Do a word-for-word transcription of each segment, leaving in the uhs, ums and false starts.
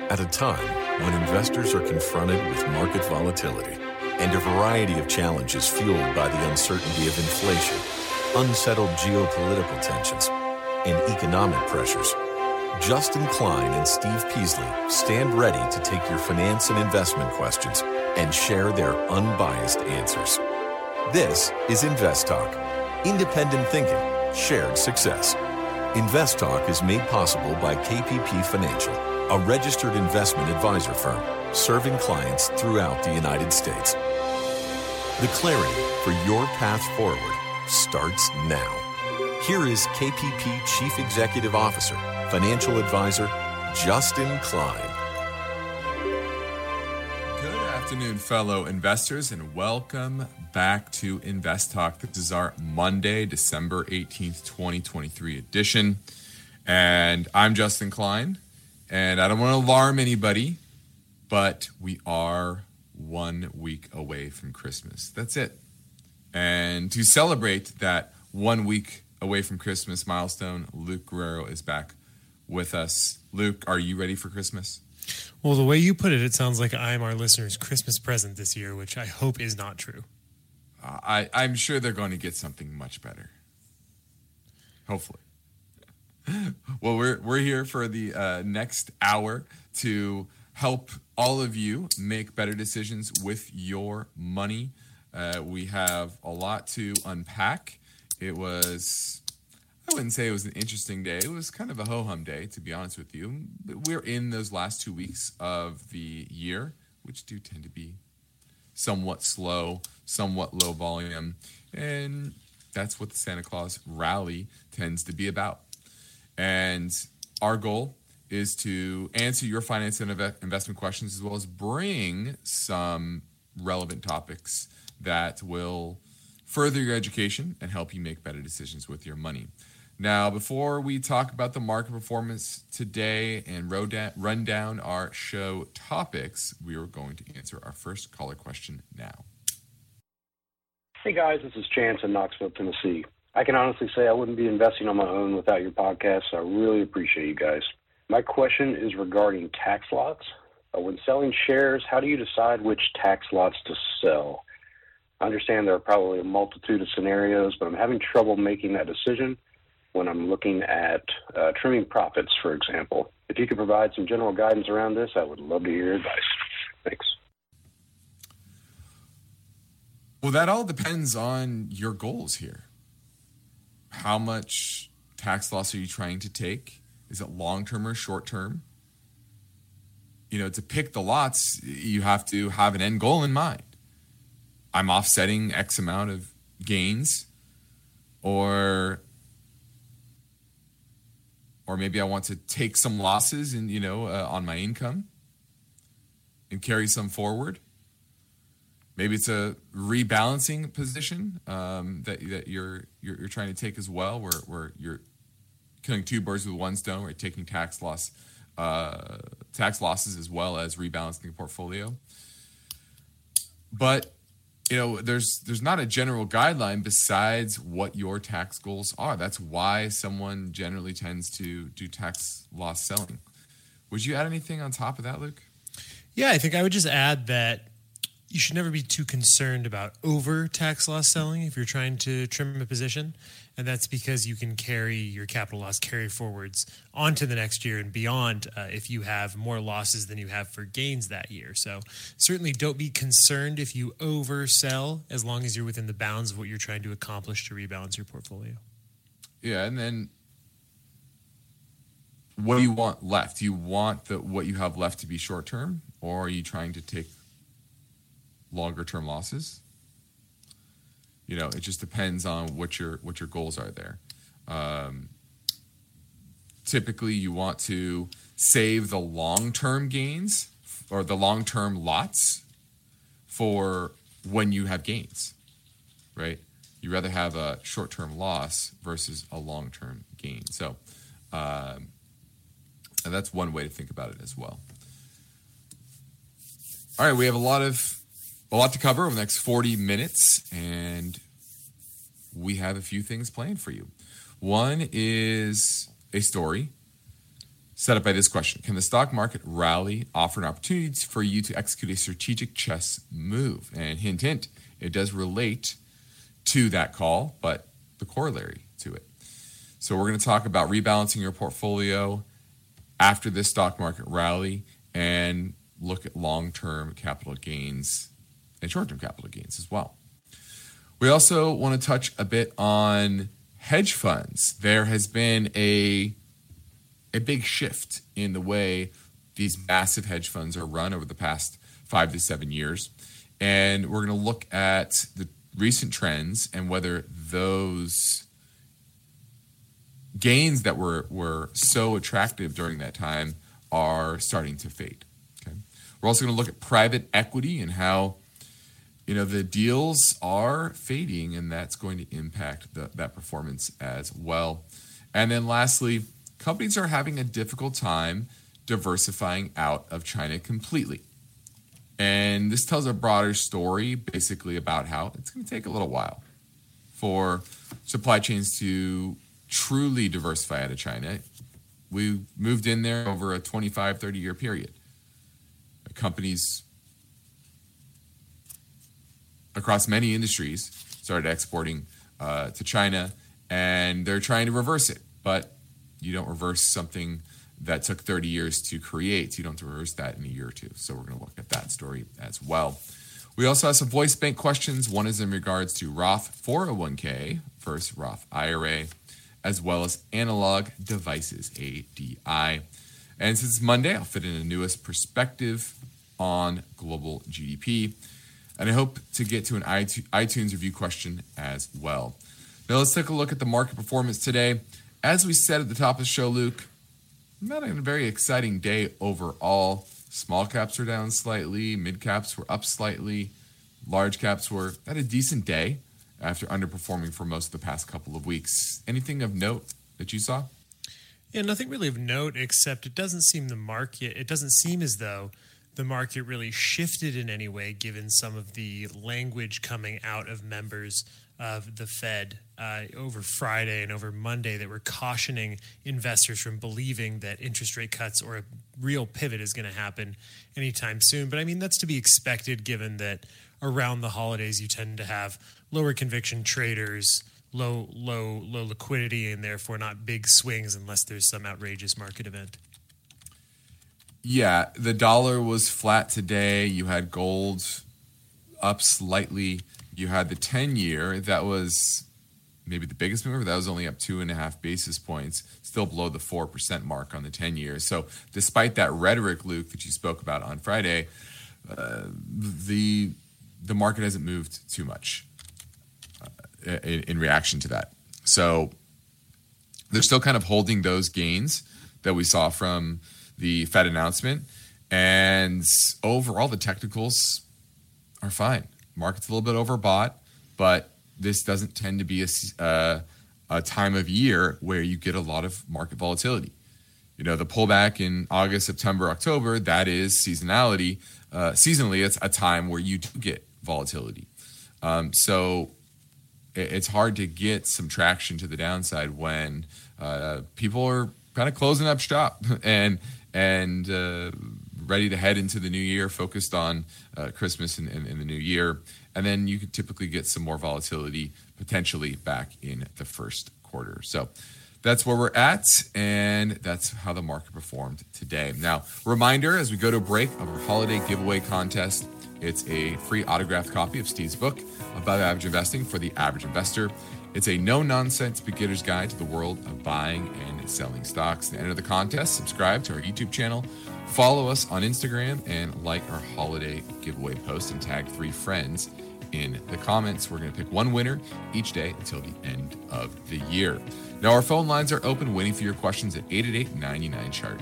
At a time when investors are confronted with market volatility and a variety of challenges fueled by the uncertainty of inflation, unsettled geopolitical tensions, and economic pressures, Justin Klein and Steve Peasley stand ready to take your finance and investment questions and share their unbiased answers. This is Invest Talk, independent thinking, shared success. Invest Talk is made possible by K P P Financial, a registered investment advisor firm serving clients throughout the United States. The clarity for your path forward starts now. Here is K P P Chief Executive Officer, Financial Advisor, Justin Klein. Good afternoon, fellow investors, and welcome back to Invest Talk. This is our Monday, December eighteenth, twenty twenty-three edition. And I'm Justin Klein, and I don't want to alarm anybody, but we are one week away from Christmas. That's it. And to celebrate that one week away from Christmas milestone, Luke Guerrero is back with us. Luke, are you ready for Christmas? Well, the way you put it, it sounds like I'm our listeners' Christmas present this year, which I hope is not true. Uh, I, I'm sure they're going to get something much better. Hopefully. Well, we're we're here for the uh, next hour to help all of you make better decisions with your money. Uh, we have a lot to unpack. It was, I wouldn't say it was an interesting day. It was kind of a ho-hum day, to be honest with you. We're in those last two weeks of the year, which do tend to be somewhat slow, somewhat low volume. And that's what the Santa Claus rally tends to be about. And our goal is to answer your finance and investment questions, as well as bring some relevant topics that will further your education and help you make better decisions with your money. Now, before we talk about the market performance today and run down our show topics, we are going to answer our first caller question now. Hey guys, this is Chance in Knoxville, Tennessee. I can honestly say I wouldn't be investing on my own without your podcast, so I really appreciate you guys. My question is regarding tax lots. Uh, when selling shares, how do you decide which tax lots to sell? I understand there are probably a multitude of scenarios, but I'm having trouble making that decision when I'm looking at uh, trimming profits, for example. If you could provide some general guidance around this, I would love to hear your advice. Thanks. Well, that all depends on your goals here. How much tax loss are you trying to take? Is it long-term or short-term? You know, to pick the lots, you have to have an end goal in mind. I'm offsetting X amount of gains, or or maybe I want to take some losses in, you know, uh, on my income and carry some forward. Maybe it's a rebalancing position um, that that you're, you're you're trying to take as well, where where you're killing two birds with one stone, or taking tax loss uh, tax losses as well as rebalancing the portfolio. But you know, there's there's not a general guideline besides what your tax goals are. That's why someone generally tends to do tax loss selling. Would you add anything on top of that, Luke? Yeah, I think I would just add that you should never be too concerned about over tax loss selling if you're trying to trim a position. And that's because you can carry your capital loss carry forwards onto the next year and beyond uh, if you have more losses than you have for gains that year. So certainly don't be concerned if you oversell, as long as you're within the bounds of what you're trying to accomplish to rebalance your portfolio. Yeah, and then what do you want left? Do you want the, what you have left to be short-term, or are you trying to take longer-term losses? You know, it just depends on what your what your goals are there. Um, typically, you want to save the long-term gains or the long-term lots for when you have gains, right? You rather have a short-term loss versus a long-term gain. So, um, and that's one way to think about it as well. All right, we have a lot of a lot to cover over the next forty minutes, and we have a few things planned for you. One is a story. set up by this question. Can the stock market rally offer an opportunity for you to execute a strategic chess move? And hint, hint, it does relate to that call, but the corollary to it. So we're going to talk about rebalancing your portfolio after this stock market rally and look at long-term capital gains and short-term capital gains as well. We also want to touch a bit on hedge funds. There has been a a big shift in the way these massive hedge funds are run over the past five to seven years. And we're going to look at the recent trends and whether those gains that were, were so attractive during that time are starting to fade. Okay. We're also going to look at private equity and how, you know, the deals are fading, and that's going to impact the, that performance as well. And then lastly, companies are having a difficult time diversifying out of China completely. And this tells a broader story basically about how it's going to take a little while for supply chains to truly diversify out of China. We moved in there over a twenty-five, thirty year period. Companies across many industries started exporting uh, to China, and they're trying to reverse it. But you don't reverse something that took thirty years to create. You don't reverse that in a year or two. So we're going to look at that story as well. We also have some voice bank questions. One is in regards to Roth four oh one k versus Roth I R A, as well as analog devices, A D I. And since it's Monday, I'll fit in the newest perspective on global G D P. And I hope to get to an iTunes review question as well. Now let's take a look at the market performance today. As we said at the top of the show, Luke, not a very exciting day overall. Small caps were down slightly. Mid caps were up slightly. Large caps were at a decent day after underperforming for most of the past couple of weeks. Anything of note that you saw? Yeah, nothing really of note, except it doesn't seem the market, it doesn't seem as though the market really shifted in any way, given some of the language coming out of members of the Fed uh, over Friday and over Monday that were cautioning investors from believing that interest rate cuts or a real pivot is going to happen anytime soon. But I mean, that's to be expected, given that around the holidays you tend to have lower conviction traders, low, low, low liquidity, and therefore not big swings unless there's some outrageous market event. Yeah, the dollar was flat today. You had gold up slightly. You had the ten-year. That was maybe the biggest mover. That was only up two and a half basis points, still below the four percent mark on the ten-year. So despite that rhetoric, Luke, that you spoke about on Friday, uh, the the market hasn't moved too much uh, in, in reaction to that. So they're still kind of holding those gains that we saw from the Fed announcement. And overall, the technicals are fine. Market's a little bit overbought, but this doesn't tend to be a, uh, a time of year where you get a lot of market volatility. You know, the pullback in August, September, October, that is seasonality. Uh, seasonally, it's a time where you do get volatility. Um, so it, it's hard to get some traction to the downside when uh, people are kind of closing up shop and and uh, ready to head into the new year, focused on uh, Christmas and, and, and the new year. And then you could typically get some more volatility potentially back in the first quarter. So that's where we're at, and that's how the market performed today. Now, reminder as we go to a break of our holiday giveaway contest. It's a free autographed copy of Steve's book, Above Average Investing for the Average Investor. It's a no-nonsense beginner's guide to the world of buying and selling stocks. To enter the contest, subscribe to our YouTube channel, follow us on Instagram, and like our holiday giveaway post and tag three friends in the comments. We're going to pick one winner each day until the end of the year. Now, our phone lines are open, waiting for your questions at eight eight eight, nine nine, chart.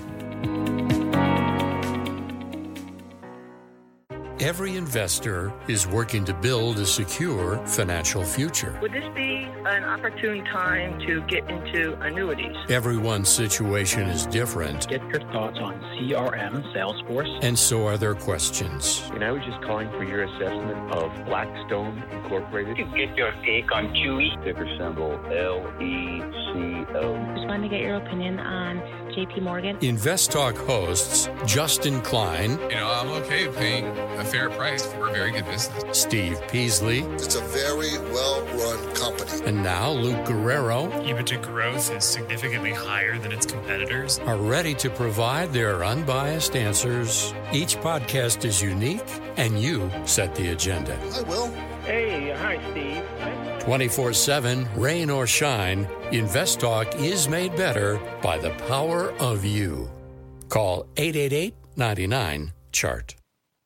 Every investor is working to build a secure financial future. Would this be an opportune time to get into annuities? Everyone's situation is different. Get your thoughts on C R M, Salesforce. And so are their questions. And I was just calling for your assessment of Blackstone Incorporated. To get your take on Q E. Ticker symbol L E C O. Just calling to get your opinion on J P Morgan. Invest Talk hosts Justin Klein. You know, I'm okay paying a fair price for a very good business. Steve Peasley. It's a very well-run company. And now Luke Guerrero. EBITDA growth is significantly higher than its competitors. Are ready to provide their unbiased answers. Each podcast is unique, and you set the agenda. I will. Hey, hi, Steve. twenty-four seven, rain or shine, Invest Talk is made better by the power of you. Call eight eight eight, nine nine, C H A R T.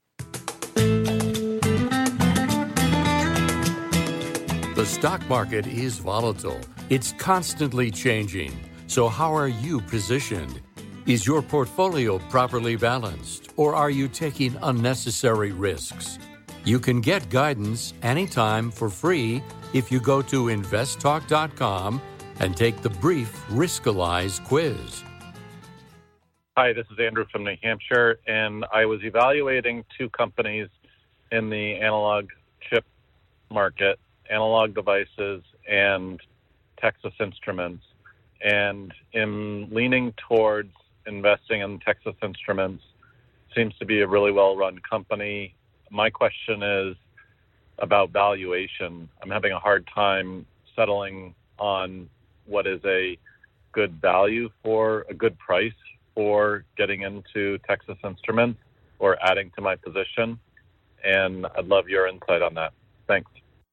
The stock market is volatile. It's constantly changing. So how are you positioned? Is your portfolio properly balanced, or are you taking unnecessary risks? You can get guidance anytime for free if you go to invest talk dot com and take the brief Riskalyze quiz. Hi, this is Andrew from New Hampshire, and I was evaluating two companies in the analog chip market, Analog Devices and Texas Instruments, and am leaning towards investing in Texas Instruments. Seems to be a really well-run company. My question is about valuation. I'm having a hard time settling on what is a good value for a good price for getting into Texas Instruments or adding to my position. And I'd love your insight on that. Thanks.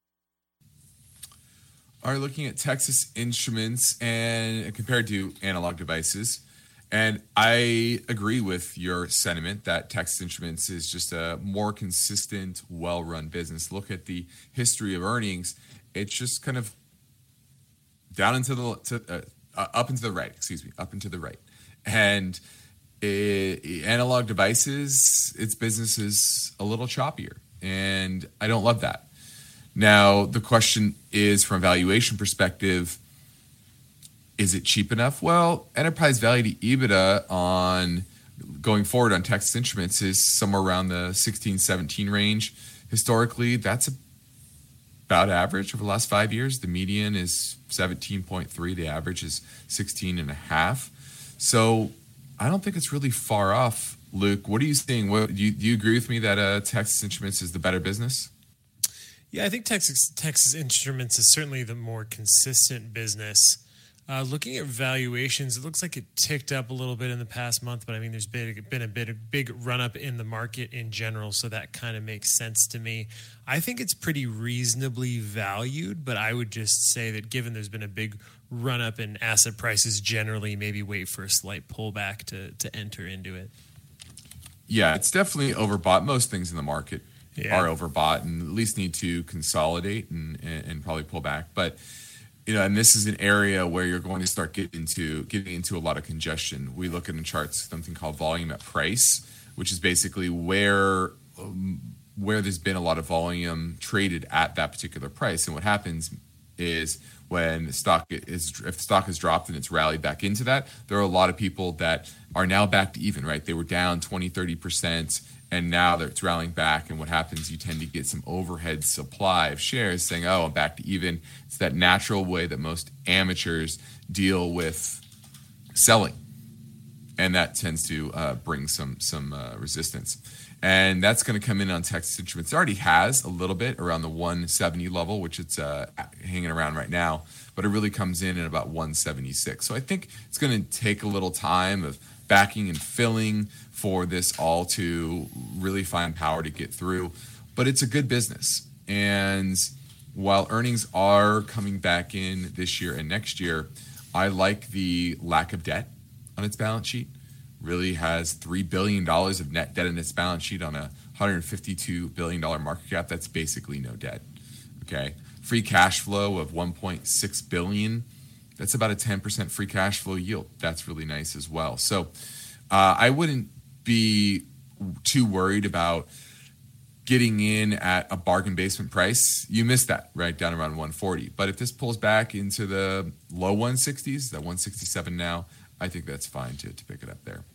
Are looking at Texas Instruments and compared to Analog Devices. And I agree with your sentiment that Texas Instruments is just a more consistent, well-run business. Look at the history of earnings; it's just kind of down into the to, uh, uh, up into the right. Excuse me, up into the right. And it, Analog Devices, its business is a little choppier, and I don't love that. Now, the question is, from a valuation perspective, is it cheap enough? Well, enterprise value to EBITDA on going forward on Texas Instruments is somewhere around the sixteen, seventeen range. Historically, that's about average over the last five years. The median is seventeen point three. The average is sixteen and a half. So I don't think it's really far off. Luke, what are you saying? What, do, you, do you agree with me that uh, Texas Instruments is the better business? Yeah, I think Texas Texas Instruments is certainly the more consistent business. Uh, looking at valuations, it looks like it ticked up a little bit in the past month, but I mean, there's been, been a bit of big run up in the market in general, so that kind of makes sense to me. I think it's pretty reasonably valued, but I would just say that given there's been a big run up in asset prices generally, maybe wait for a slight pullback to to enter into it. Yeah, it's definitely overbought. Most things in the market yeah. are overbought and at least need to consolidate and, and, and probably pull back. But you know, and this is an area where you're going to start getting into getting into a lot of congestion. We look at in charts something called volume at price, which is basically where um, where there's been a lot of volume traded at that particular price. And what happens is when the stock is if the stock has dropped and it's rallied back into that, there are a lot of people that are now back to even, right? They were down twenty, thirty percent. And now that it's rallying back, and what happens, you tend to get some overhead supply of shares saying, oh, I'm back to even. It's that natural way that most amateurs deal with selling. And that tends to uh, bring some some uh, resistance. And that's going to come in on Texas Instruments. It already has a little bit around the one seventy level, which it's uh, hanging around right now. But it really comes in at about one seventy-six. So I think it's going to take a little time of backing and filling for this all to really find power to get through. But it's a good business. And while earnings are coming back in this year and next year, I like the lack of debt on its balance sheet. Really has three billion dollars of net debt in its balance sheet on a one hundred fifty-two billion dollars market cap. That's basically no debt. Okay. Free cash flow of one point six billion dollars. That's about a ten percent free cash flow yield. That's really nice as well. So uh, I wouldn't be too worried about getting in at a bargain basement price. You missed that, right, down around one forty. But if this pulls back into the low one sixties, that one sixty-seven now, I think that's fine to, to pick it up there.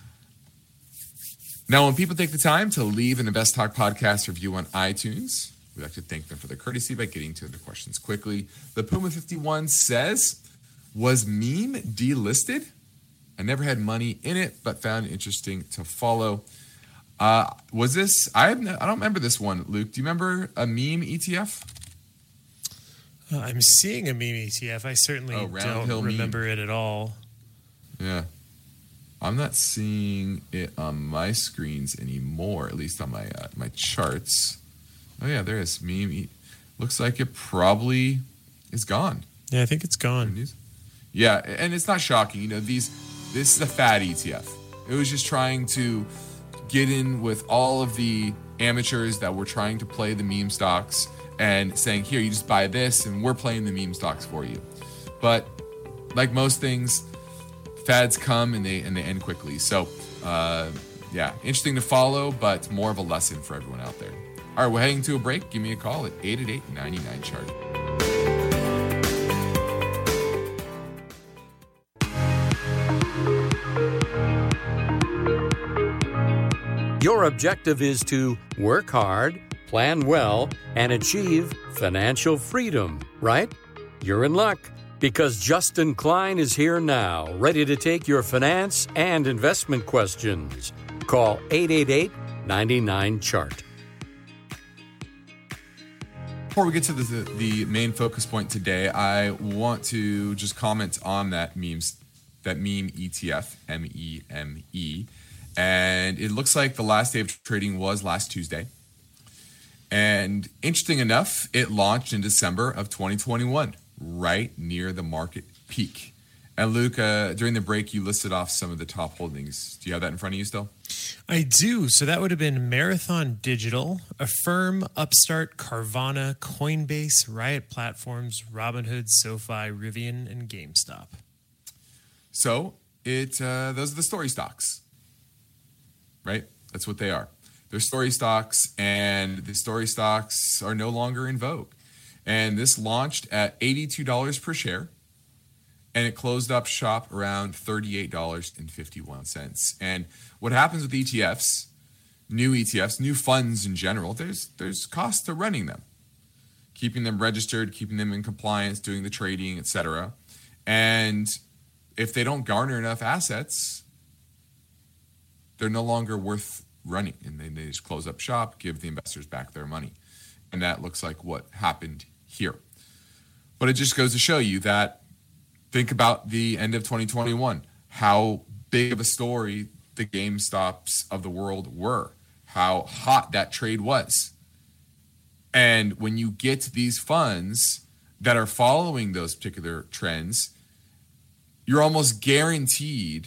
Now, when people take the time to leave an Invest Talk podcast review on iTunes, we'd like to thank them for their courtesy by getting to the questions quickly. The Puma fifty-one says, Was Meme delisted? I never had money in it, but found it interesting to follow. Uh, was this? I have no, I don't remember this one, Luke. Do you remember a meme E T F? Uh, I'm seeing a meme E T F. I certainly Oh, Round Hill don't remember meme. it at all. Yeah. I'm not seeing it on my screens anymore, at least on my uh, my charts. Oh, yeah, there is. Meme. E- Looks like it probably is gone. Yeah, I think it's gone. Yeah, and it's not shocking. You know, these this is a fad E T F. It was just trying to get in with all of the amateurs that were trying to play the meme stocks and saying, here, you just buy this, and we're playing the meme stocks for you. But like most things, fads come and they and they end quickly. So, uh, yeah, interesting to follow, but more of a lesson for everyone out there. All right, we're heading to a break. Give me a call at eight eight eight, nine nine, chart. Your objective is to work hard, plan well, and achieve financial freedom, right? You're in luck, because Justin Klein is here now, ready to take your finance and investment questions. Call eight eight eight, nine nine, chart. Before we get to the, the main focus point today, I want to just comment on that memes, that meme E T F, M E M E. And it looks like the last day of trading was last Tuesday. And interesting enough, it launched in December of twenty twenty-one, right near the market peak. And Luke, uh, during the break, you listed off some of the top holdings. Do you have that in front of you still? I do. So that would have been Marathon Digital, Affirm, Upstart, Carvana, Coinbase, Riot Platforms, Robinhood, SoFi, Rivian, and GameStop. So it uh, those are the story stocks, right? That's what they are. They're story stocks, and the story stocks are no longer in vogue. And this launched at eighty-two dollars per share, and it closed up shop around thirty-eight dollars and fifty-one cents. And what happens with E T Fs, new E T Fs, new funds in general, there's there's cost to running them, keeping them registered, keeping them in compliance, doing the trading, et cetera. And if they don't garner enough assets, they're no longer worth running, and they, they just close up shop, give the investors back their money. And that looks like what happened here. But it just goes to show you that, think about the end of twenty twenty-one, how big of a story the GameStops of the world were, how hot that trade was. And when you get these funds that are following those particular trends, you're almost guaranteed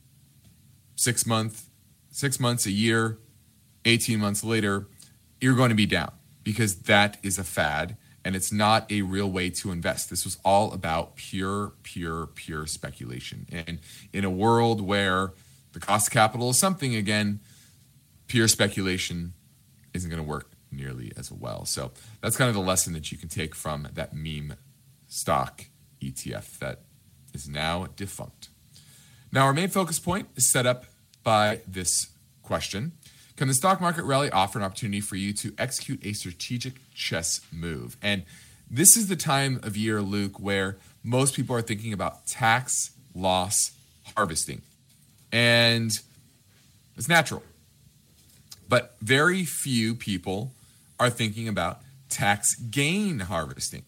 six month, six months, a year, eighteen months later, you're going to be down, because that is a fad and it's not a real way to invest. This was all about pure, pure, pure speculation. And in a world where the cost of capital is something, again, pure speculation isn't going to work nearly as well. So that's kind of the lesson that you can take from that meme stock E T F that is now defunct. Now, our main focus point is set up by this question. Can the stock market rally offer an opportunity for you to execute a strategic chess move? And this is the time of year, Luke, where most people are thinking about tax loss harvesting. And it's natural. But very few people are thinking about tax gain harvesting.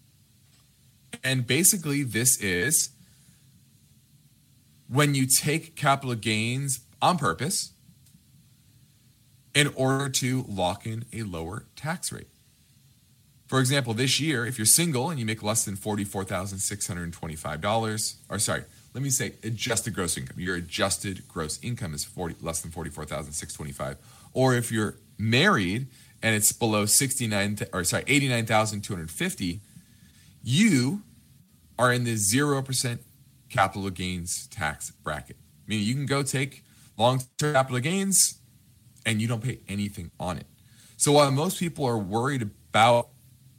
And basically, this is when you take capital gains on purpose in order to lock in a lower tax rate. For example, this year, if you're single and you make less than forty-four thousand six hundred twenty-five dollars, or sorry, let me say adjusted gross income. Your adjusted gross income is forty, less than forty-four thousand six hundred twenty-five dollars. Or if you're married and it's below sixty-nine, or sorry, eighty-nine thousand two hundred fifty dollars, you are in the zero percent capital gains tax bracket. Meaning you can go take long-term capital gains and you don't pay anything on it. So while most people are worried about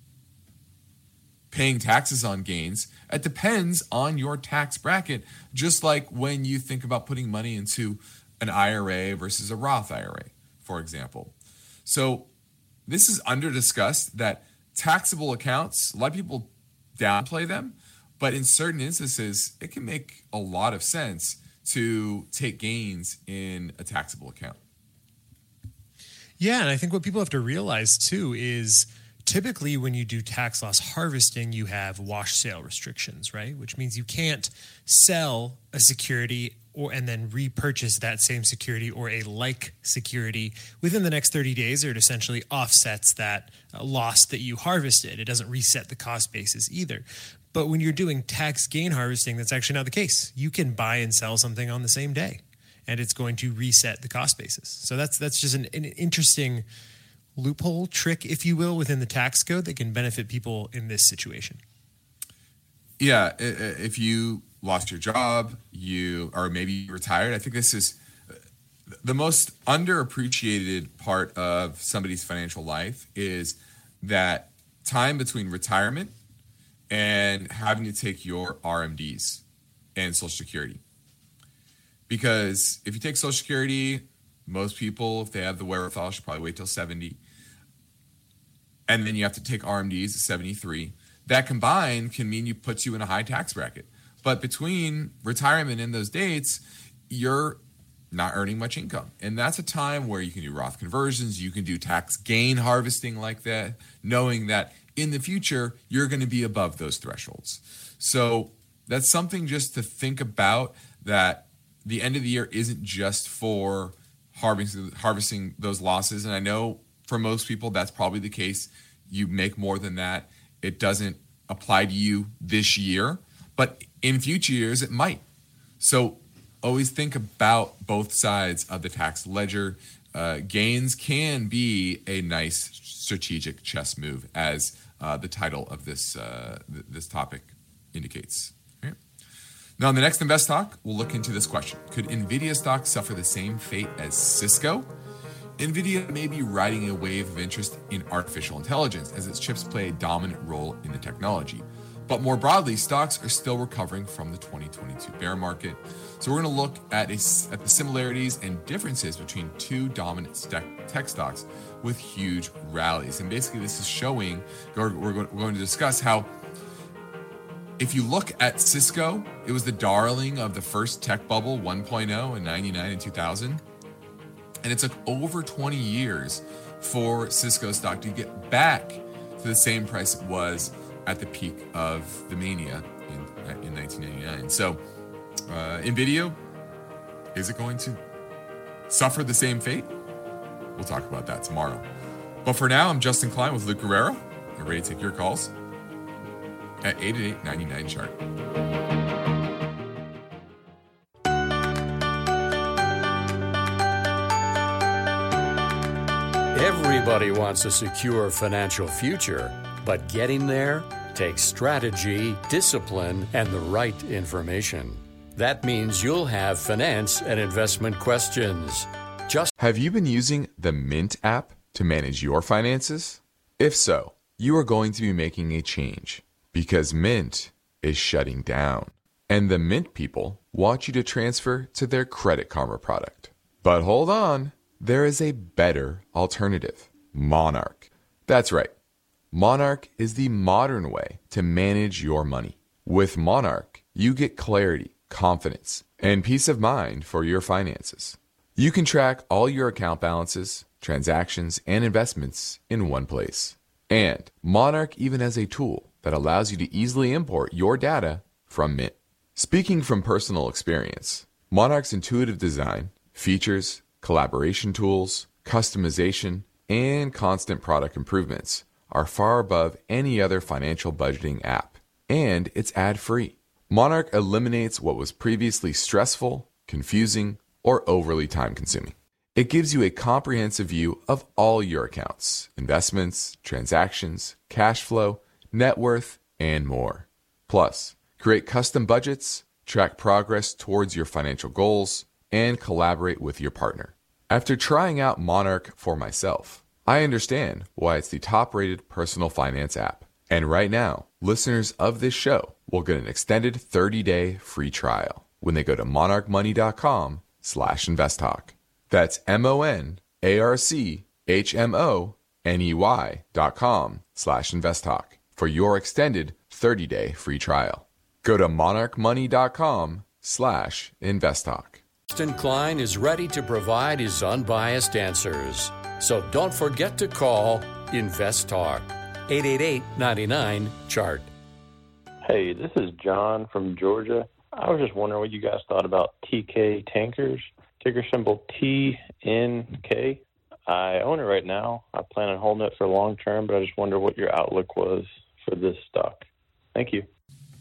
paying taxes on gains, it depends on your tax bracket, just like when you think about putting money into an I R A versus a Roth I R A, for example. So this is under discussed that taxable accounts, a lot of people downplay them, But in certain instances, it can make a lot of sense to take gains in a taxable account. Yeah, and I think what people have to realize too is typically when you do tax loss harvesting, you have wash sale restrictions, right? Which means you can't sell a security or and then repurchase that same security or a like security within the next thirty days, or it essentially offsets that uh, loss that you harvested. It doesn't reset the cost basis either. But when you're doing tax gain harvesting, that's actually not the case. You can buy and sell something on the same day, and it's going to reset the cost basis. So that's that's just an, an interesting loophole, trick, if you will, within the tax code that can benefit people in this situation. Yeah, if you lost your job, you or maybe you retired, I think this is the most underappreciated part of somebody's financial life is that time between retirement and having to take your R M Ds and Social Security. Because if you take Social Security, most people, if they have the wherewithal, should probably wait till seventy. And then you have to take R M Ds at seventy-three. That combined can mean you puts you in a high tax bracket. But between retirement and those dates, you're not earning much income. And that's a time where you can do Roth conversions, you can do tax gain harvesting like that, knowing that in the future, you're going to be above those thresholds. So that's something just to think about, that the end of the year isn't just for harvesting, harvesting those losses. And I know for most people, that's probably the case. You make more than that. It doesn't apply to you this year, but in future years, it might. So always think about both sides of the tax ledger. Uh, gains can be a nice strategic chess move, as uh, the title of this uh, th- this topic indicates. Okay. Now, in the next Invest Talk, we'll look into this question. Could NVIDIA stock suffer the same fate as Cisco? NVIDIA may be riding a wave of interest in artificial intelligence as its chips play a dominant role in the technology. But more broadly, stocks are still recovering from the twenty twenty-two bear market. So we're going to look at, a, at the similarities and differences between two dominant tech stocks with huge rallies. And basically this is showing, we're going to discuss how if you look at Cisco, it was the darling of the first tech bubble one point oh in ninety-nine and two thousand. And it took over twenty years for Cisco stock to get back to the same price it was at the peak of the mania in, in nineteen ninety-nine. So uh, NVIDIA, is it going to suffer the same fate? We'll talk about that tomorrow. But for now, I'm Justin Klein with Luke Guerrero. I'm ready to take your calls at eight eight eight, nine nine, chart. Everybody wants a secure financial future, but getting there takes strategy, discipline, and the right information. That means you'll have finance and investment questions. Just Have you been using the Mint app to manage your finances? If so, you are going to be making a change, because Mint is shutting down. And the Mint people want you to transfer to their Credit Karma product. But hold on. There is a better alternative, Monarch. That's right. Monarch is the modern way to manage your money. With Monarch, you get clarity, confidence, and peace of mind for your finances. You can track all your account balances, transactions, and investments in one place. And Monarch even has a tool that allows you to easily import your data from Mint. Speaking from personal experience, Monarch's intuitive design, features, collaboration tools, customization, and constant product improvements are far above any other financial budgeting app. And it's ad-free. Monarch eliminates what was previously stressful, confusing, or overly time-consuming. It gives you a comprehensive view of all your accounts, investments, transactions, cash flow, net worth, and more. Plus, create custom budgets, track progress towards your financial goals, and collaborate with your partner. After trying out Monarch for myself, I understand why it's the top-rated personal finance app. And right now, listeners of this show will get an extended thirty-day free trial when they go to monarchmoney.com slash investtalk. That's M-O-N-A-R-C-H-M-O-N-E-Y dot com slash investtalk for your extended thirty-day free trial. Go to monarchmoney.com slash investtalk. Austin Klein is ready to provide his unbiased answers. So don't forget to call Invest Talk, eight eight eight, nine nine, C H A R T. Hey, this is John from Georgia. I was just wondering what you guys thought about T K Tankers, ticker symbol T N K. I own it right now. I plan on holding it for long term, but I just wonder what your outlook was for this stock. Thank you.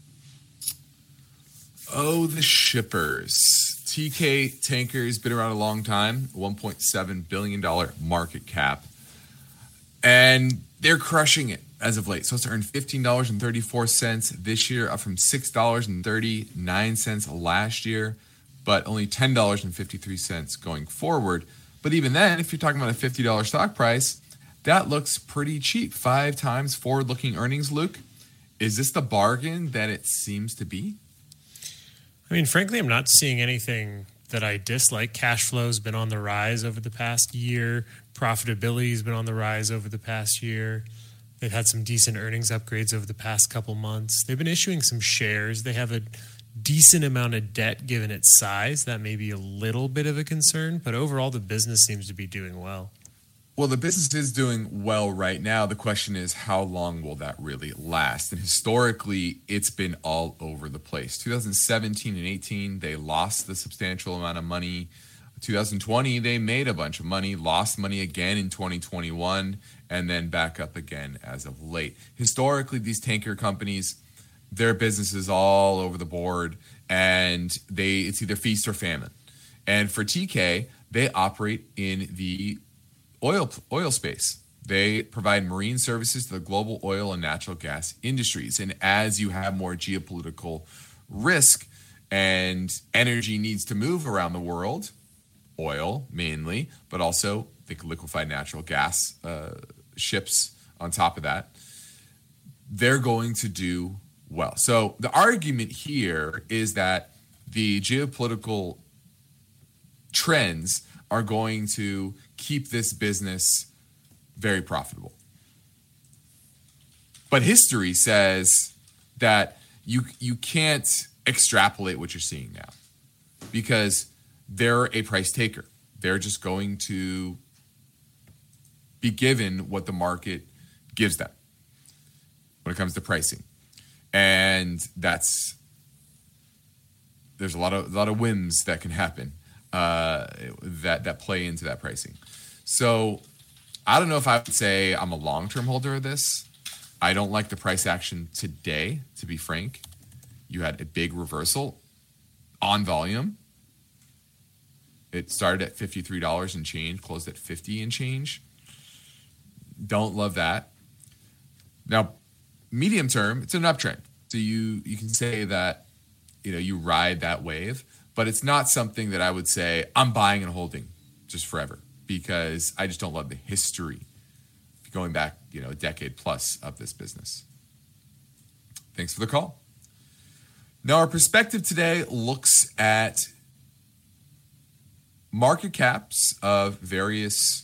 Oh, the shippers. T K Tankers, been around a long time, one point seven billion dollars market cap. And they're crushing it as of late. Supposed to earn fifteen dollars and thirty-four cents this year, up from six dollars and thirty-nine cents last year, but only ten dollars and fifty-three cents going forward. But even then, if you're talking about a fifty dollars stock price, that looks pretty cheap. Five times forward-looking earnings, Luke. Is this the bargain that it seems to be? I mean, frankly, I'm not seeing anything that I dislike. Cash flow has been on the rise over the past year. Profitability has been on the rise over the past year. They've had some decent earnings upgrades over the past couple months. They've been issuing some shares. They have a decent amount of debt given its size. That may be a little bit of a concern, but overall the business seems to be doing well. Well, the business is doing well right now. The question is, how long will that really last? And historically, it's been all over the place. two thousand seventeen and eighteen, they lost the substantial amount of money. two thousand twenty, they made a bunch of money, lost money again in twenty twenty-one, and then back up again as of late. Historically, these tanker companies, their business is all over the board, and they it's either feast or famine. And for T K, they operate in the oil oil space. They provide marine services to the global oil and natural gas industries. And as you have more geopolitical risk and energy needs to move around the world, oil mainly, but also think liquefied natural gas uh, ships on top of that, they're going to do well. So the argument here is that the geopolitical trends are going to keep this business very profitable. But history says that you you can't extrapolate what you're seeing now because they're a price taker. They're just going to be given what the market gives them when it comes to pricing. And that's there's a lot of a lot of whims that can happen uh, that that play into that pricing. So I don't know if I would say I'm a long-term holder of this. I don't like the price action today, to be frank. You had a big reversal on volume. It started at fifty-three dollars and change, closed at fifty and change. Don't love that. Now, medium term, it's an uptrend. So you you can say that, you know, you ride that wave, but it's not something that I would say I'm buying and holding just forever because I just don't love the history going back, you know, a decade plus of this business. Thanks for the call. Now, our perspective today looks at market caps of various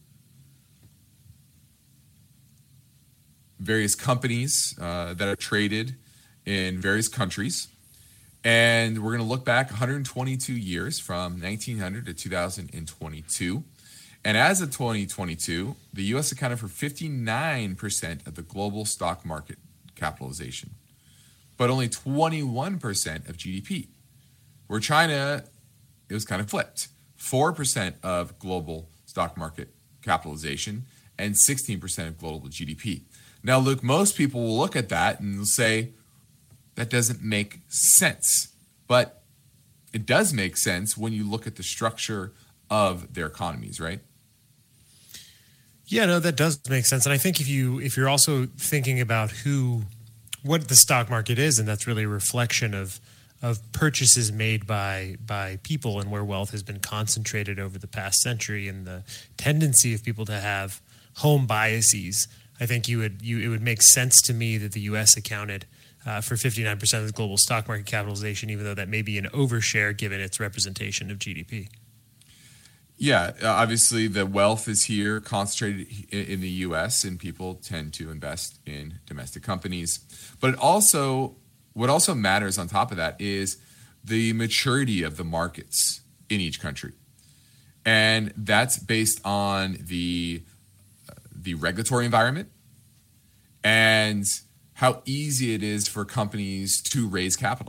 various companies uh, that are traded in various countries. And we're going to look back one hundred twenty-two years from nineteen hundred to two thousand twenty-two. And as of twenty twenty-two, the U S accounted for fifty-nine percent of the global stock market capitalization, but only twenty-one percent of G D P. Where China, it was kind of flipped. four percent of global stock market capitalization and sixteen percent of global G D P. Now, Luke, most people will look at that and say, that doesn't make sense. But it does make sense when you look at the structure of their economies, right? Yeah, no, that does make sense. And I think if you if you're also thinking about who what the stock market is, and that's really a reflection of of purchases made by by people and where wealth has been concentrated over the past century and the tendency of people to have home biases, I think you would you it would make sense to me that the U S accounted uh, for fifty-nine percent of the global stock market capitalization, even though that may be an overshare given its representation of G D P. Yeah, obviously the wealth is here concentrated in the U S and people tend to invest in domestic companies. But it also what also matters on top of that is the maturity of the markets in each country. And that's based on the, uh, the regulatory environment and how easy it is for companies to raise capital.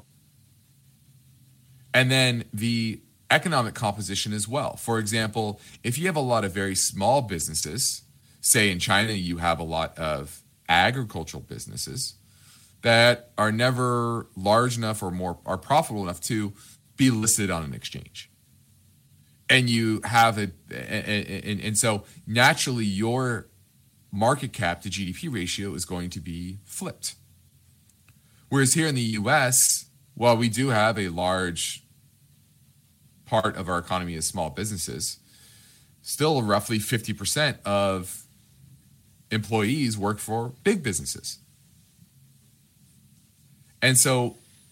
And then the economic composition as well. For example, if you have a lot of very small businesses, say in China, you have a lot of agricultural businesses that are never large enough or more are profitable enough to be listed on an exchange. And you have a, and, and so naturally your market cap to G D P ratio is going to be flipped. Whereas here in the U S, while we do have a large part of our economy as small businesses, still roughly fifty percent of employees work for big businesses. And so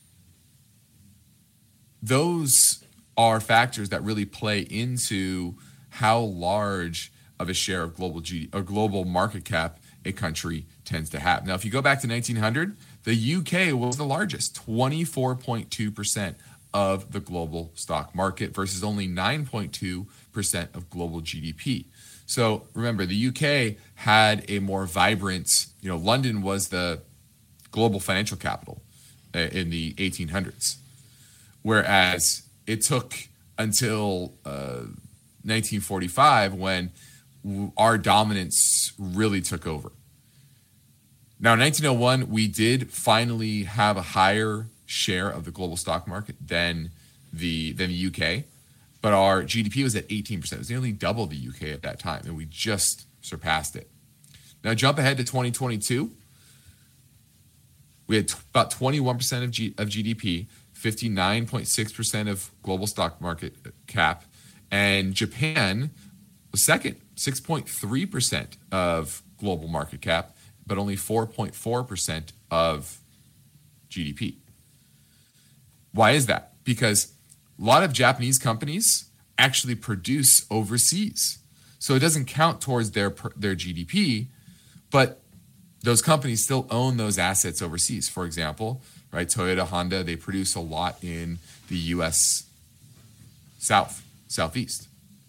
those are factors that really play into how large of a share of global G D P, or global market cap a country tends to have. Now, if you go back to nineteen hundred, the U K was the largest, twenty-four point two percent of the global stock market versus only nine point two percent of global G D P. So remember, the U K had a more vibrant, you know, London was the global financial capital in the eighteen hundreds, whereas it took until uh, nineteen forty-five when our dominance really took over. Now, in nineteen oh one, we did finally have a higher share of the global stock market than the than the U K, but our G D P was at eighteen percent. It was nearly double the U K at that time, and we just surpassed it. Now, jump ahead to twenty twenty-two. We had t- about twenty-one percent of, G- of G D P, fifty-nine point six percent of global stock market cap, and Japan was second, six point three percent of global market cap, but only four point four percent of G D P. Why is that? Because a lot of Japanese companies actually produce overseas. So it doesn't count towards their their G D P, but those companies still own those assets overseas. For example, right, Toyota, Honda, they produce a lot in the U S South, Southeast.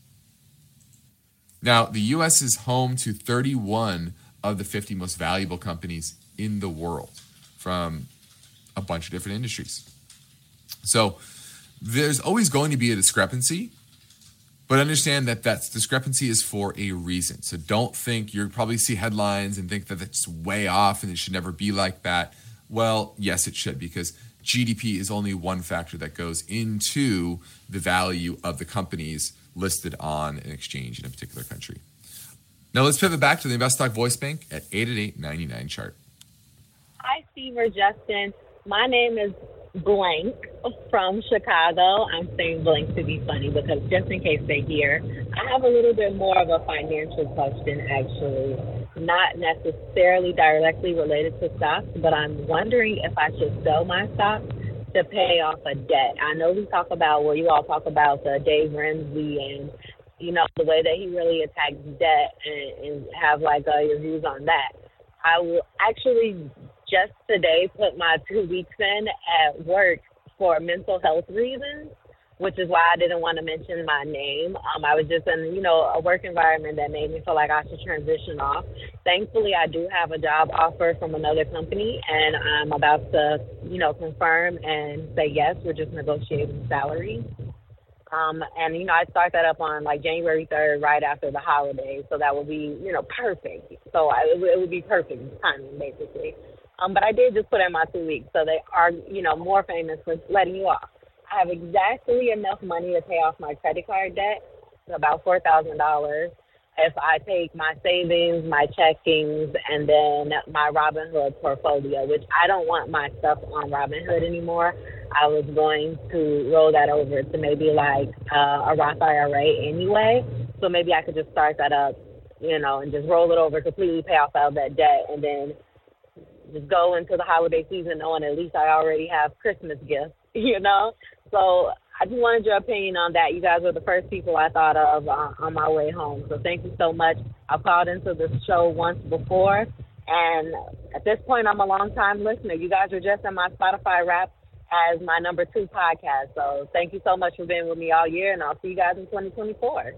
Now, the U S is home to thirty-one of the fifty most valuable companies in the world from a bunch of different industries. So there's always going to be a discrepancy, but understand that that discrepancy is for a reason. So don't think, you'll probably see headlines and think that it's way off and it should never be like that. Well, yes, it should, because G D P is only one factor that goes into the value of the companies listed on an exchange in a particular country. Now let's pivot back to the InvestTalk Voice Bank at eight eight eight, nine nine, chart. Hi, Steve or Justin. My name is Blank from Chicago. I'm saying Blank to be funny because just in case they hear, I have a little bit more of a financial question, actually, not necessarily directly related to stocks, but I'm wondering if I should sell my stock to pay off a debt. I know we talk about, well, you all talk about uh, Dave Ramsey and, you know, the way that he really attacks debt and, and have like uh, your views on that. I will actually just today put my two weeks in at work for mental health reasons, which is why I didn't want to mention my name. Um, I was just in, you know, a work environment that made me feel like I should transition off. Thankfully, I do have a job offer from another company, and I'm about to, you know, confirm and say yes. We're just negotiating salary. Um, and, you know, I start that up on, like, January third, right after the holidays, so that would be, you know, perfect. So I, it, it would be perfect timing, basically. Um, but I did just put in my two weeks, so they are, you know, more famous for letting you off. I have exactly enough money to pay off my credit card debt, about four thousand dollars. If I take my savings, my checkings, and then my Robinhood portfolio, which I don't want my stuff on Robinhood anymore. I was going to roll that over to maybe like uh, a Roth I R A anyway. So maybe I could just start that up, you know, and just roll it over, completely pay off all that debt, and then just go into the holiday season knowing at least I already have Christmas gifts, you know? So I just wanted your opinion on that. You guys were the first people I thought of uh, on my way home. So thank you so much. I've called into the show once before, And at this point, I'm a long-time listener. You guys are just in my Spotify Wrapped as my number two podcast. So thank you so much for being with me all year, and I'll see you guys in twenty twenty-four.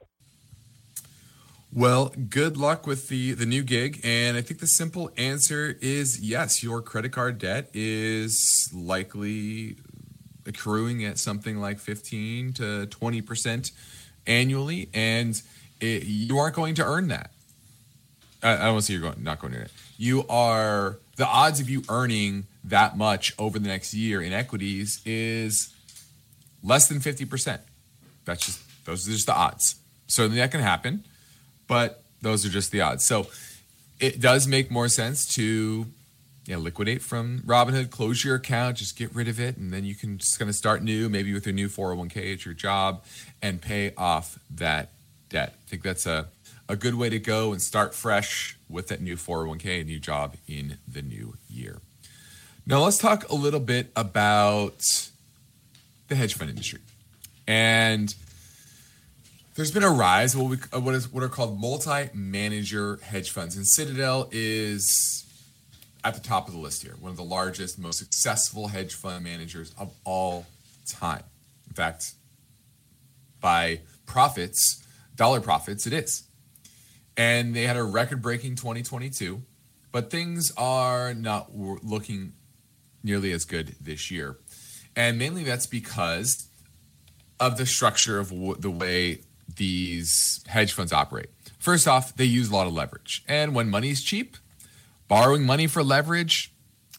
Well, good luck with the, the new gig. And I think the simple answer is yes, your credit card debt is likely accruing at something like fifteen to twenty percent annually, and it, you aren't going to earn that. I, I don't want to say you're going, not going to earn it. You are, the odds of you earning that much over the next year in equities is less than fifty percent. That's just, those are just the odds. Certainly that can happen, but those are just the odds. So it does make more sense to yeah, liquidate from Robinhood, close your account, just get rid of it, and then you can just kind of start new, maybe with your new four oh one k at your job, and pay off that debt. I think that's a, a good way to go and start fresh with that new four oh one k, a new job in the new year. Now let's talk a little bit about the hedge fund industry. And there's been a rise of what, we, what, is, what are called multi-manager hedge funds. And Citadel is at the top of the list here, one of the largest, most successful hedge fund managers of all time. In fact, by profits, dollar profits, it is. And they had a record-breaking twenty twenty-two, but things are not looking nearly as good this year. And mainly that's because of the structure of w- the way these hedge funds operate. First off, they use a lot of leverage. And when money's cheap, borrowing money for leverage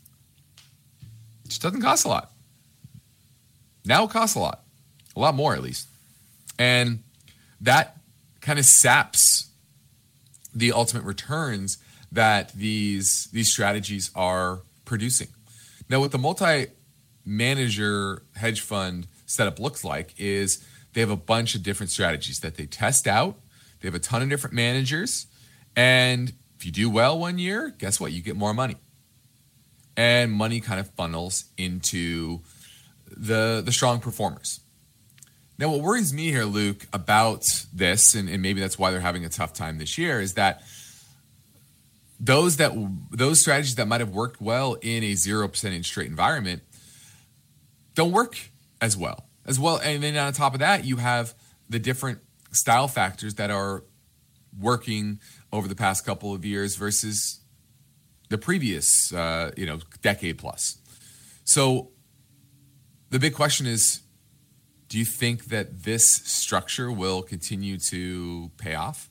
just doesn't cost a lot. Now it costs a lot. A lot more, at least. And that kind of saps the ultimate returns that these, these strategies are producing. Now, what the multi-manager hedge fund setup looks like is they have a bunch of different strategies that they test out. They have a ton of different managers. And if you do well one year, guess what? You get more money. And money kind of funnels into the, the strong performers. Now, what worries me here, Luke, about this, and, and maybe that's why they're having a tough time this year, is that those that those strategies that might have worked well in a zero percent interest rate environment don't work as well. As well, and then on top of that, you have the different style factors that are working over the past couple of years versus the previous, uh, you know, decade plus. So the big question is, do you think that this structure will continue to pay off?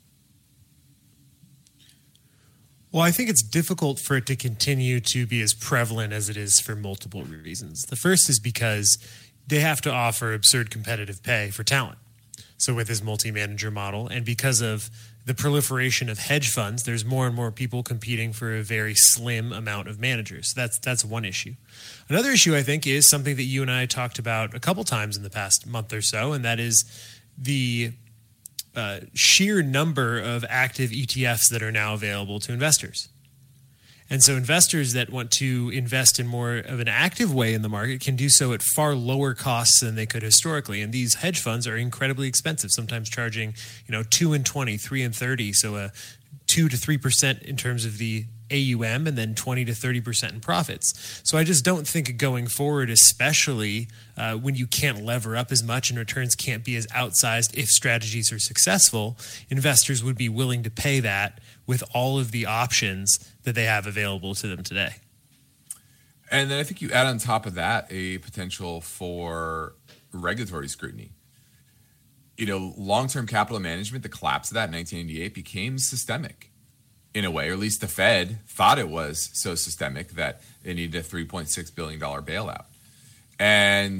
Well, I think it's difficult for it to continue to be as prevalent as it is for multiple reasons. The first is because they have to offer absurd competitive pay for talent. So with this multi-manager model, and because of the proliferation of hedge funds, there's more and more people competing for a very slim amount of managers. That's that's one issue. Another issue, I think, is something that you and I talked about a couple times in the past month or so, and that is the uh, sheer number of active E T Fs that are now available to investors. And so investors that want to invest in more of an active way in the market can do so at far lower costs than they could historically. And these hedge funds are incredibly expensive, sometimes charging, you know, two and twenty, three and thirty. So a two to three percent in terms of the A U M, and then twenty to thirty percent in profits. So I just don't think going forward, especially uh, when you can't lever up as much and returns can't be as outsized if strategies are successful, investors would be willing to pay that with all of the options that they have available to them today. And then I think you add on top of that a potential for regulatory scrutiny. You know, long-term capital management, the collapse of that in nineteen eighty-eight became systemic in a way, or at least the Fed thought it was so systemic that it needed a three point six billion dollars bailout. And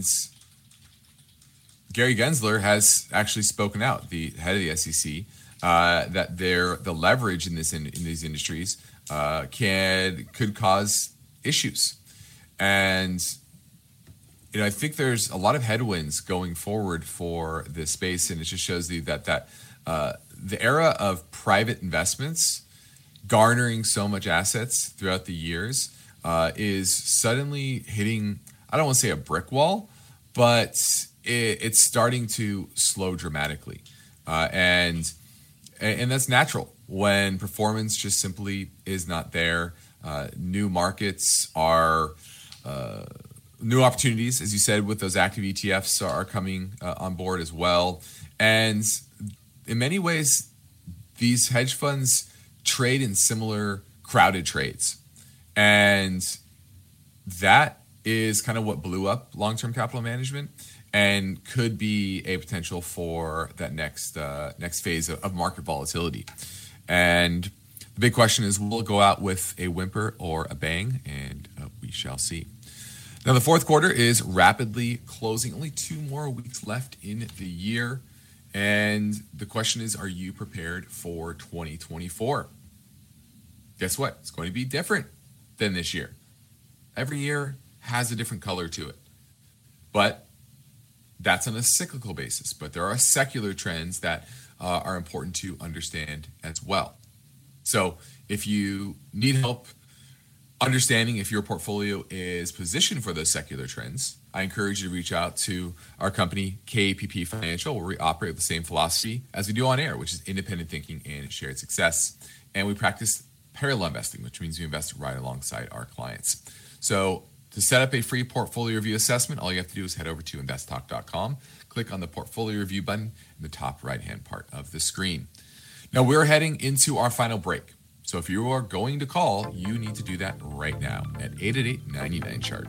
Gary Gensler has actually spoken out, the head of the S E C, uh, that their the leverage in this in, in these industries uh, can could cause issues. And you know, I think there's a lot of headwinds going forward for this space, and it just shows you that that uh, the era of private investments garnering so much assets throughout the years uh, is suddenly hitting, I don't want to say a brick wall, but it, it's starting to slow dramatically. Uh, and and that's natural when performance just simply is not there. Uh, new markets are, uh, new opportunities, as you said, with those active E T Fs are coming uh, on board as well. And in many ways, these hedge funds trade in similar crowded trades. And that is kind of what blew up long-term capital management and could be a potential for that next uh, next phase of, of market volatility. And the big question is, will it go out with a whimper or a bang? And uh, we shall see. Now, the fourth quarter is rapidly closing. Only two more weeks left in the year. And the question is, are you prepared for twenty twenty-four? Guess what? It's going to be different than this year. Every year has a different color to it. But that's on a cyclical basis. But there are secular trends that uh, are important to understand as well. So if you need help understanding if your portfolio is positioned for those secular trends, I encourage you to reach out to our company, K P P Financial, where we operate with the same philosophy as we do on air, which is independent thinking and shared success. And we practice parallel investing, which means we invest right alongside our clients. So to set up a free portfolio review assessment, all you have to do is head over to invest talk dot com, click on the portfolio review button in the top right-hand part of the screen. Now, we're heading into our final break. So if you are going to call, you need to do that right now at eight eight eight, nine nine, chart.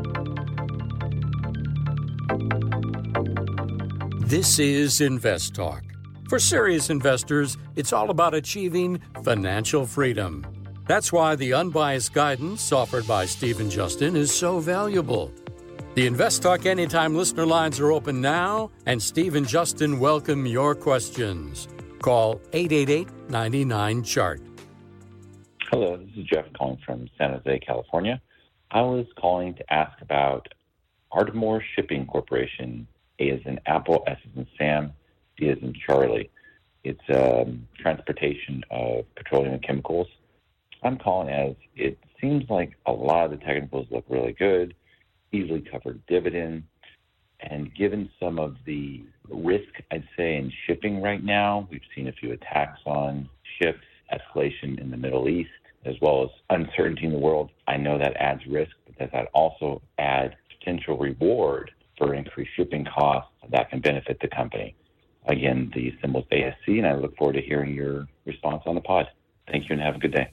This is Invest Talk. For serious investors, it's all about achieving financial freedom. That's why the unbiased guidance offered by Steve and Justin is so valuable. The Invest Talk Anytime listener lines are open now, and Steve and Justin welcome your questions. Call eight eight eight, nine nine, chart. Hello, this is Jeff calling from San Jose, California. I was calling to ask about Ardmore Shipping Corporation. A as in Apple, S as in Sam, C as in Charlie. It's um, transportation of petroleum and chemicals. I'm calling as it seems like a lot of the technicals look really good, easily covered dividend, and given some of the risk, I'd say, in shipping right now, we've seen a few attacks on ships, escalation in the Middle East, as well as uncertainty in the world. I know that adds risk, but does that also add potential reward for increased shipping costs that can benefit the company? Again, the symbol's A S C, and I look forward to hearing your response on the pod. Thank you, and have a good day.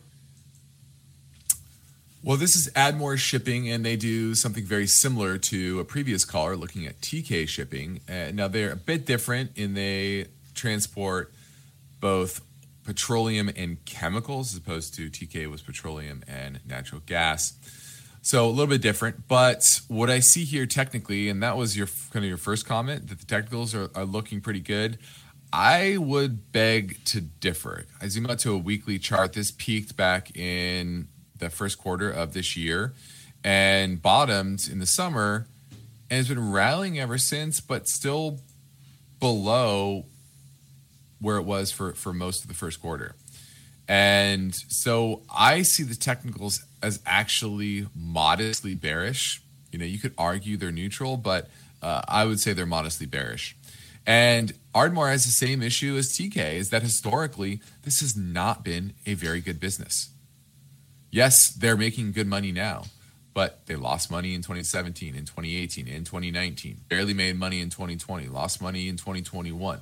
Well, this is Ardmore Shipping, and they do something very similar to a previous caller looking at T K Shipping. Uh, now, they're a bit different in they transport both petroleum and chemicals as opposed to T K was petroleum and natural gas. So a little bit different, but what I see here technically, and that was your kind of your first comment, that the technicals are, are looking pretty good. I would beg to differ. I zoom out to a weekly chart. This peaked back in the first quarter of this year and bottomed in the summer and has been rallying ever since, but still below where it was for, for most of the first quarter. And so I see the technicals as actually modestly bearish. You know, you could argue they're neutral, but uh, I would say they're modestly bearish. And Ardmore has the same issue as T K, is that historically, this has not been a very good business. Yes, they're making good money now, but they lost money in twenty seventeen, in twenty eighteen, in twenty nineteen, barely made money in twenty twenty, lost money in twenty twenty-one.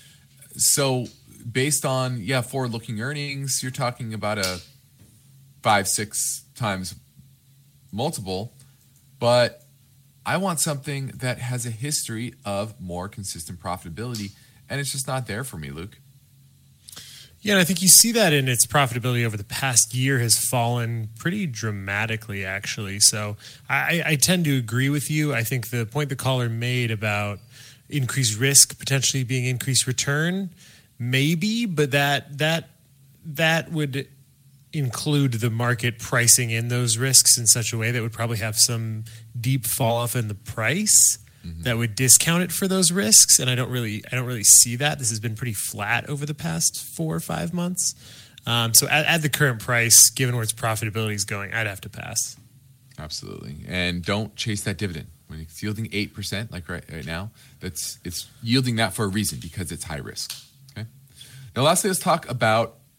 So based on, yeah, forward-looking earnings, you're talking about a five, six times multiple, but I want something that has a history of more consistent profitability, and it's just not there for me, Luke. Yeah, and I think you see that in its profitability over the past year has fallen pretty dramatically, actually. So I, I tend to agree with you. I think the point the caller made about increased risk potentially being increased return, maybe, but that that that would include the market pricing in those risks in such a way that would probably have some deep fall off in the price mm-hmm. that would discount it for those risks. And I don't really, I don't really see that. This has been pretty flat over the past four or five months. Um, so at, at the current price, given where its profitability is going, I'd have to pass. Absolutely. And don't chase that dividend. When it's yielding eight percent, like right, right now, that's it's yielding that for a reason, because it's high risk. Okay. Now, lastly, let's talk about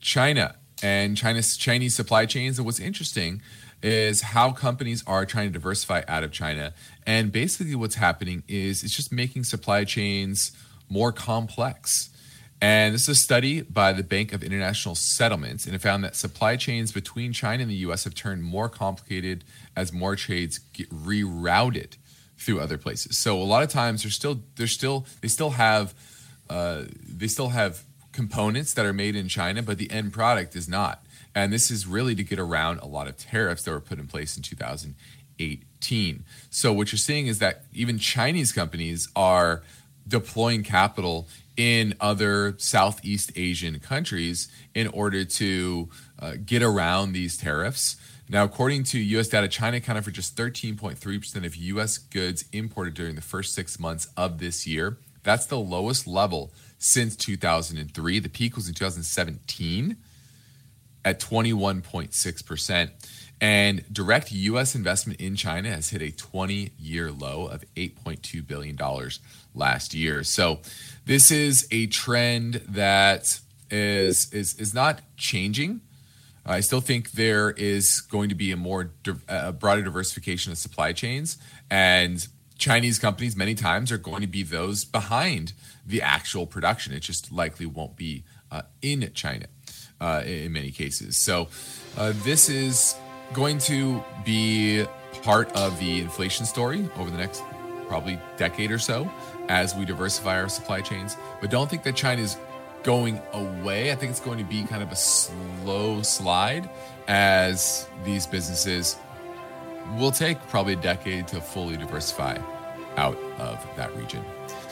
China and China's Chinese supply chains. And what's interesting is how companies are trying to diversify out of China. And basically what's happening is it's just making supply chains more complex. And this is a study by the Bank of International Settlements, and it found that supply chains between China and the U S have turned more complicated as more trades get rerouted through other places. So a lot of times they're still they're still they still have uh, they still have components that are made in China, but the end product is not. And this is really to get around a lot of tariffs that were put in place in two thousand eighteen. So what you're seeing is that even Chinese companies are deploying capital in other Southeast Asian countries in order to uh, get around these tariffs. Now, according to U S data, China accounted for just thirteen point three percent of U S goods imported during the first six months of this year. That's the lowest level since two thousand three. The peak was in two thousand seventeen at twenty-one point six percent. And direct U S investment in China has hit a twenty-year low of eight point two billion dollars last year. So this is a trend that is is is not changing. I still think there is going to be a more a broader diversification of supply chains, and Chinese companies many times are going to be those behind the actual production. It just likely won't be uh, in China uh, in many cases. So uh, this is going to be part of the inflation story over the next probably decade or so as we diversify our supply chains. But don't think that China is going away. I think it's going to be kind of a slow slide as these businesses will take probably a decade to fully diversify out of that region.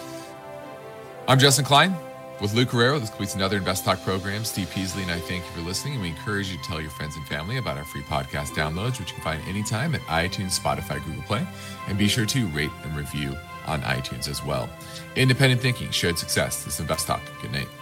I'm Justin Klein with Lou Carrero. This completes another Invest Talk program. Steve Peasley and I thank you for listening, and we encourage you to tell your friends and family about our free podcast downloads, which you can find anytime at iTunes, Spotify, Google Play, and be sure to rate and review on iTunes as well. Independent thinking, shared success. This is Invest Talk. Good night.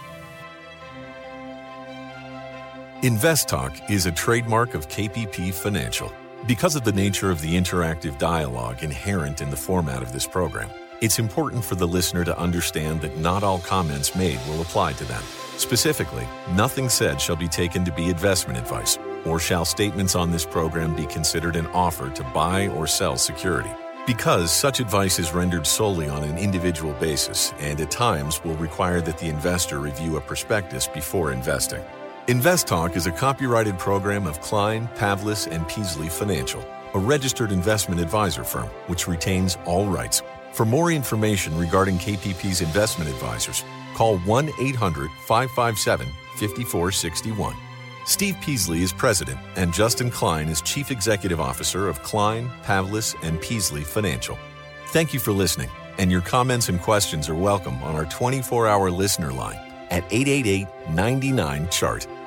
Invest Talk is a trademark of K P P Financial. Because of the nature of the interactive dialogue inherent in the format of this program, it's important for the listener to understand that not all comments made will apply to them. Specifically, nothing said shall be taken to be investment advice, or shall statements on this program be considered an offer to buy or sell security. Because such advice is rendered solely on an individual basis and at times will require that the investor review a prospectus before investing. Invest Talk is a copyrighted program of Klein, Pavlis, and Peasley Financial, a registered investment advisor firm which retains all rights. For more information regarding K P P's investment advisors, call one eight hundred, five five seven, five four six one. Steve Peasley is president, and Justin Klein is chief executive officer of Klein, Pavlis, and Peasley Financial. Thank you for listening, and your comments and questions are welcome on our twenty-four hour listener line at eight eight eight, nine nine, C H A R T.